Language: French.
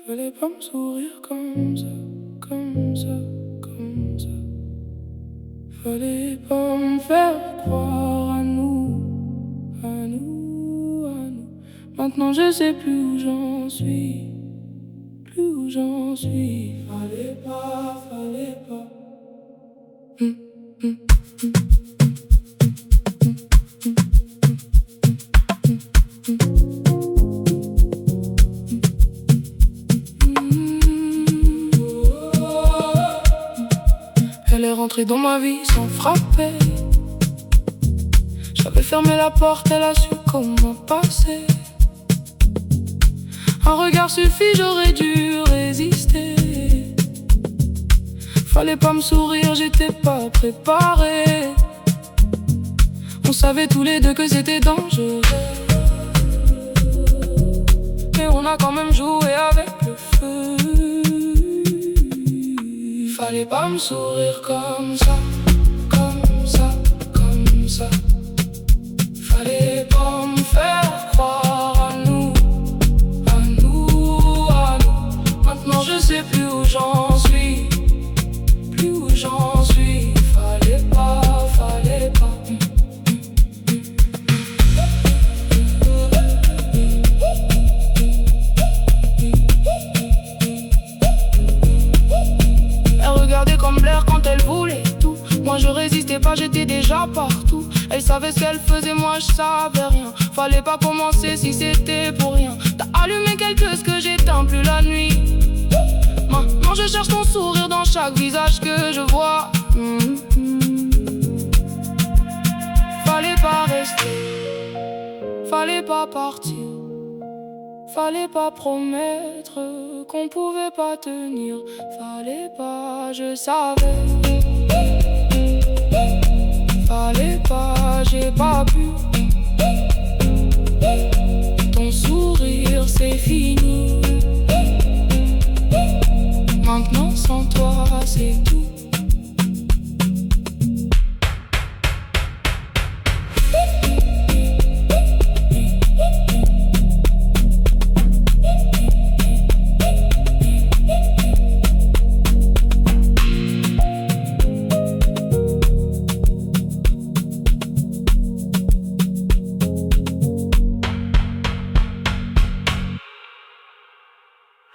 Fallait pas me sourire comme ça, comme ça, comme ça. Fallait pas me faire croire à nous, à nous, à nous. Maintenant je sais plus où j'en suis, plus où j'en suis. Fallait pas, fallait pas. Hum, hum, hum. Elle est rentrée dans ma vie sans frapper. J'avais fermé la porte, elle a su comment passer. Un regard suffit, j'aurais dû résister. Fallait pas me sourire, j'étais pas préparé. On savait tous les deux que c'était dangereux, mais on a quand même joué avec le feu. Fallait pas me sourire comme ça, comme ça, comme ça. Fallait pas me faire croire à nous, à nous, à nous. Maintenant je sais plus où j'en suis, plus où j'en suis. Fallait pas, fallait pas. Comme l'air quand elle voulait tout. Moi je résistais pas, j'étais déjà partout. Elle savait ce qu'elle faisait, moi je savais rien. Fallait pas commencer si c'était pour rien. T'as allumé quelque chose que j'éteins plus la nuit. Maintenant je cherche ton sourire dans chaque visage que je vois. Fallait pas rester, fallait pas partir. Fallait pas promettre qu'on pouvait pas tenir. Fallait pas, je savais. Fallait pas, j'ai pas